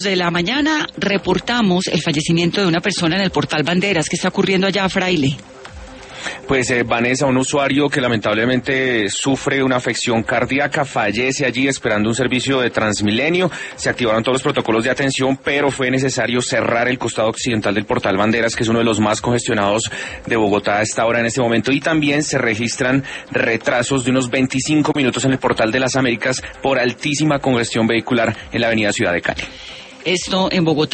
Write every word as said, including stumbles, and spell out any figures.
De la mañana reportamos el fallecimiento de una persona en el Portal Banderas. ¿Qué está ocurriendo allá, Fraile? Pues eh, Vanessa, un usuario que lamentablemente sufre una afección cardíaca, fallece allí esperando un servicio de Transmilenio. Se activaron todos los protocolos de atención, pero fue necesario cerrar el costado occidental del Portal Banderas, que es uno de los más congestionados de Bogotá a esta hora en este momento. Y también se registran retrasos de unos veinticinco minutos en el Portal de las Américas por altísima congestión vehicular en la avenida Ciudad de Cali. Esto en Bogotá.